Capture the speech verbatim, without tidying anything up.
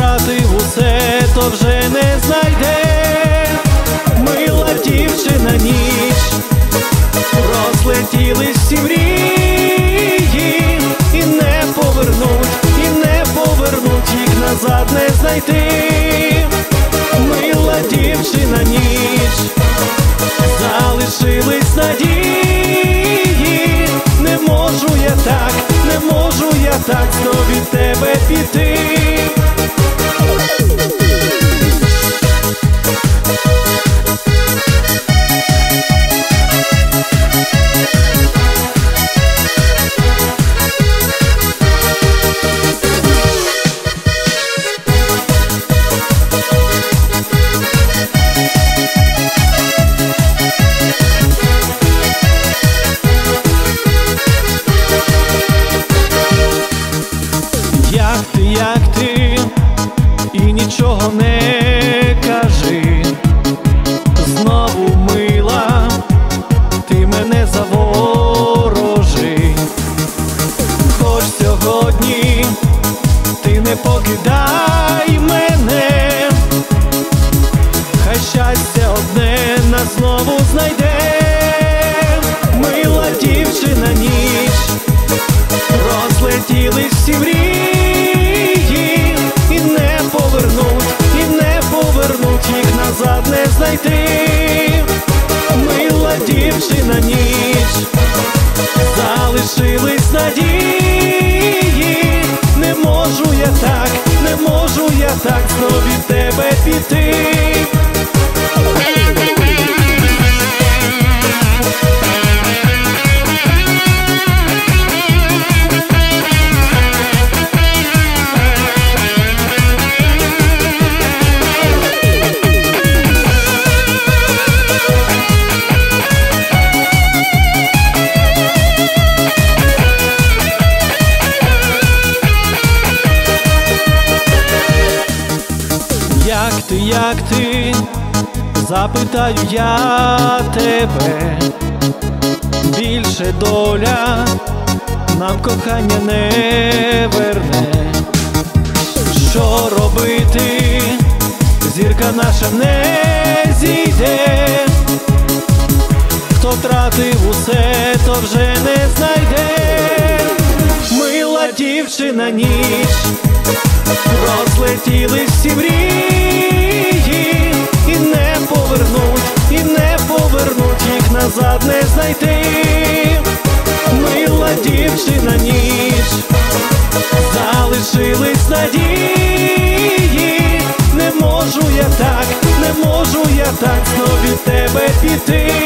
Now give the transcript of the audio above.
втратив усе, то вже не знайде. Мила дівчина, ніч, розлетілись всі мрії, і не повернуть, і не повернуть, їх назад не знайти. Мила дівчина, ніч, залишились надії. Не можу я так, не можу я так знов від тебе піти. Як ти, як ти, і нічого не кажи. Знову, мила, ти мене заворожи. Хоч сьогодні ти не покидай мене, хай щастя одне нас знову знайде. Мила дівчина, ніч, розлетілись всі мрії, і не повернуть, і не повернуть, їх назад не знайти. Мила дівчина, ніч, залишились надії. Не можу я так, не можу я так знов від тебе піти. Як ти, як ти, запитаю я тебе, більше доля нам кохання не верне. Що робити, зірка наша не зійде. Хто втратив усе, то вже не знайде. Мила дівчина, ніч, розлетілись всі мрії, і не повернуть, і не повернуть, їх назад не знайти. Мила дівчина, ніч, залишились надії. Не можу я так, не можу я так знов від тебе піти.